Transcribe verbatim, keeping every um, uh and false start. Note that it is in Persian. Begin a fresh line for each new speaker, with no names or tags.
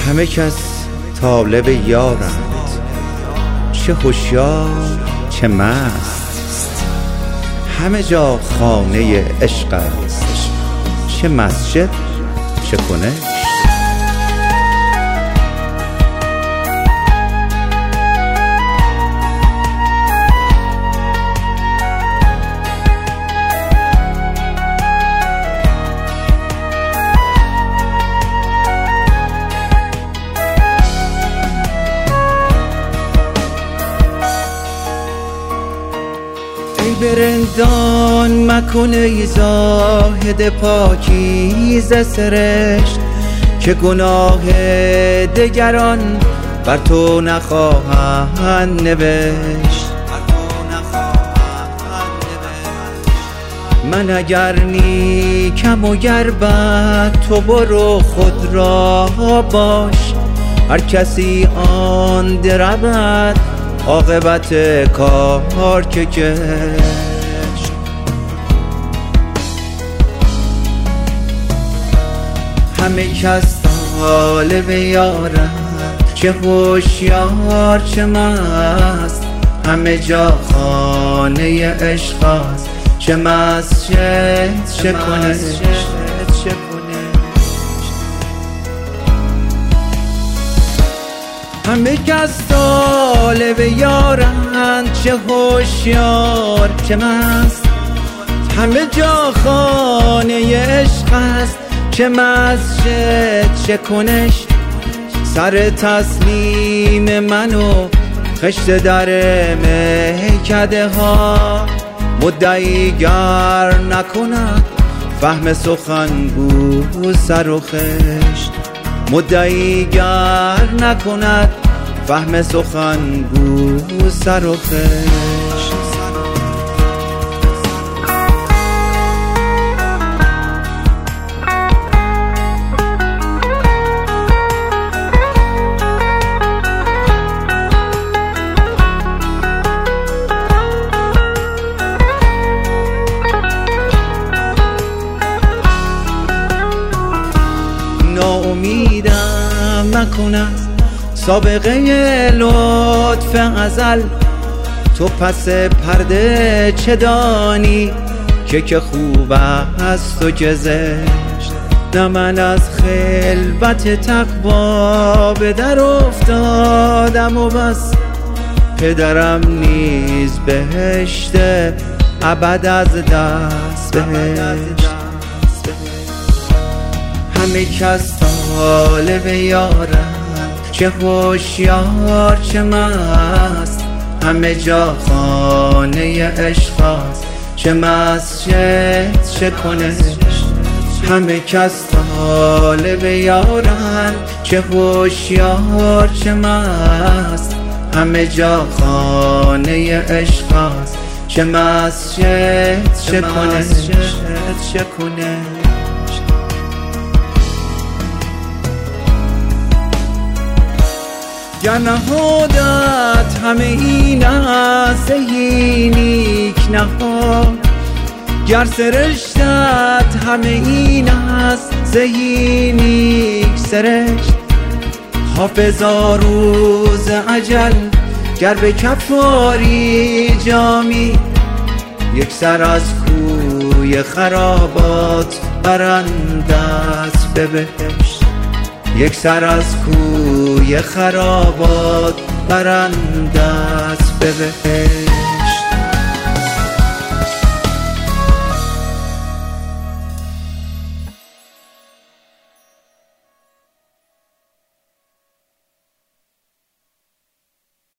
همه کس طالب یارند، چه هوشیار چه مست. همه جا خانه عشق است، چه مسجد چه کنشت. ای برندان مکن ای زاهد پاکیزه سرشت، که گناه دگران بر تو نخواهند نوشت. من اگر نیکم و گر بد، تو برو خود را باش. هر کسی آن درود، عاقبت کار که کشت. همه کس طالب یارند، چه هوشیار چه مست. همه جا خانه عشق است، چه مسجد چه کنشت. همه کس طالب یارند، چه هوشیار چه مست. همه جا خانه عشق است، چه مسجد چه کنشت. سر تسلیم من و خشت در میکده ها، مدعی گر نکند فهم سخن گو سر و خشت. مدعی گر نکند فهم سخن گو سر و خشت. ناامیدم نکند سابقه لطف ازل. تو پس پرده چه دانی که که خوب است و که زشت. نه من از خلوت تقوا به در افتادم و بس، پدرم نیز بهشت ابد از دست بهشت. همه کس طالب یارند، چه هوشیار چه مست. همه جا خانه عشق است، چه مسجد چه کنشت. همه کس طالب یارند، چه هوشیار چه مست. همه جا خانه عشق است، چه مسجد چه کنشت. گر نهادت همه این است ای نیک نهاد، گر سرشتت همه این است ای نیک سرشت. حافظا روز اجل گر به کف آری جامی، یک سر از کوی خرابات برند است به بهشت. یک سر از کوی خرابات برند است به بهشت.